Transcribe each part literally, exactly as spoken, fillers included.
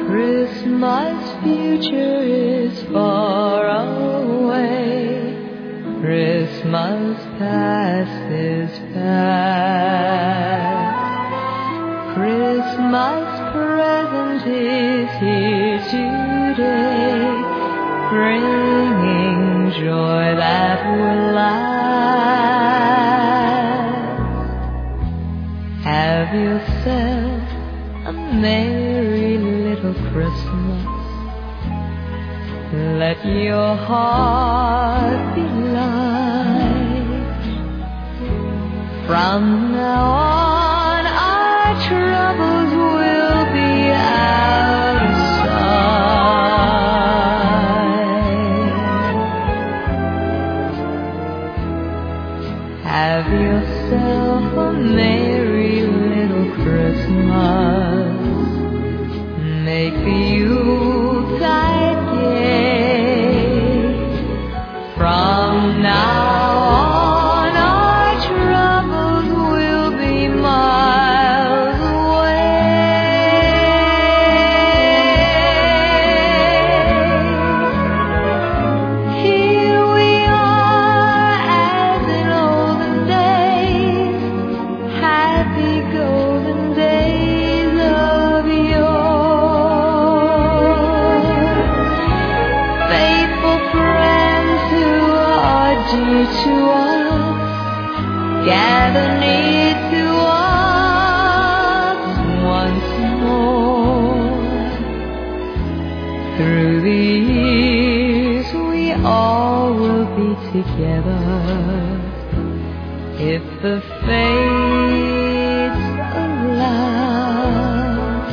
Christmas future is far away. Christmas past is past. Christmas present is here today, bringing joy that will last. Have yourself a merry little Christmas. Let your heart be light. From now on, our troubles will be out of sight. Have yourself a merry little Christmas. Make the Yuletide gay. From now on, our troubles will be miles away. Here we are as in olden days, happy golden days of yore. Faithful friends who are dear to us, gather near to us once more. Through the years we all will be together, if the fates allow.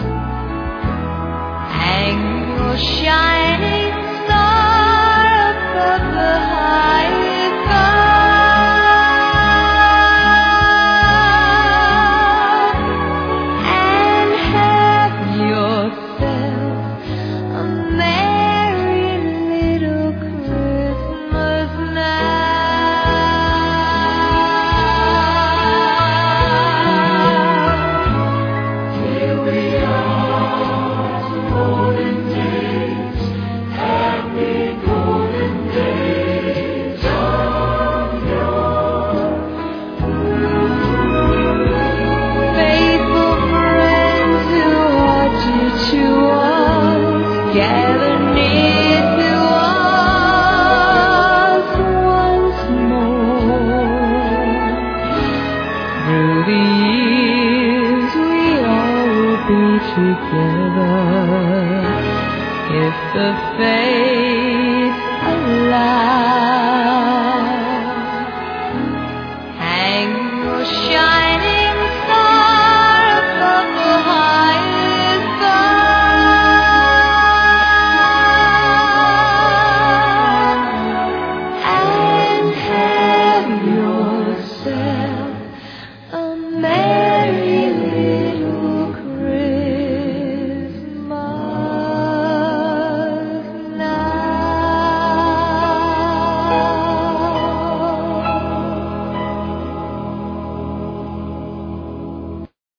Hang your shining star above the highest bough, and have yourself a merry little Christmas now. Here we are, golden days, happy golden days of yore. Faithful friends who are dear to us, gather near to us once more. Through the years we all will be together, if the fates allow.